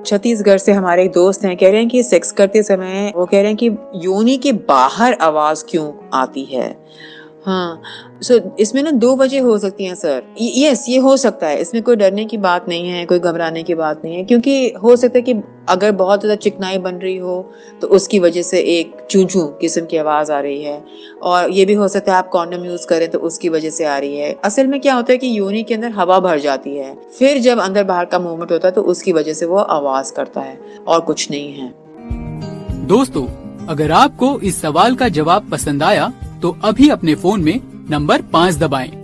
छत्तीसगढ़ से हमारे एक दोस्त हैं, कह रहे हैं कि सेक्स करते समय वो कह रहे हैं कि योनि के बाहर आवाज क्यों आती है। हाँ, इसमें ना 2 वजह हो सकती हैं सर। यस, ये हो सकता है, इसमें कोई डरने की बात नहीं है, कोई घबराने की बात नहीं है, क्योंकि हो सकता है कि अगर बहुत ज़्यादा चिकनाई बन रही हो तो उसकी वजह से एक चूं-चूं किस्म की आवाज़ आ रही है, और ये भी हो सकता है आप कॉन्डोम यूज़ करें तो उसकी वजह से आ रही है। असल में क्या होता है कि योनि के अंदर हवा भर जाती है, फिर जब अंदर बाहर का मूवमेंट होता है तो उसकी वजह से वो आवाज़ करता है, और कुछ नहीं है। दोस्तों, अगर आपको इस सवाल का जवाब पसंद आया तो अभी अपने फोन में नंबर 5 दबाएं।